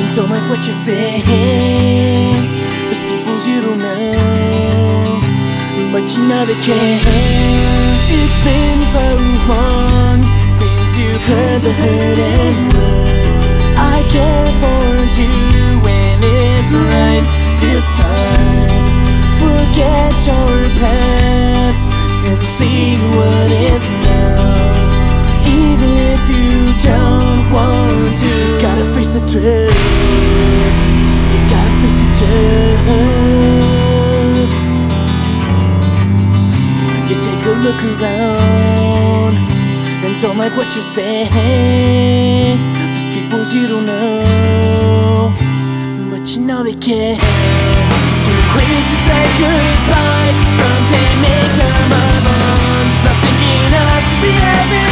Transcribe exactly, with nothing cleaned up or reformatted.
Don't like what you're saying. There's peoples you don't know, but you know they care. It's been so long since you've heard the hurting words. I care for you when it's right this time. Forget your past and see what is now. Even if you don't want to, gotta face the truth. You gotta face the truth. You take a look around and don't like what you're saying. There's peoples you don't know, but you know they care. You're quick to say goodbye, someday may come along. Not thinking of the other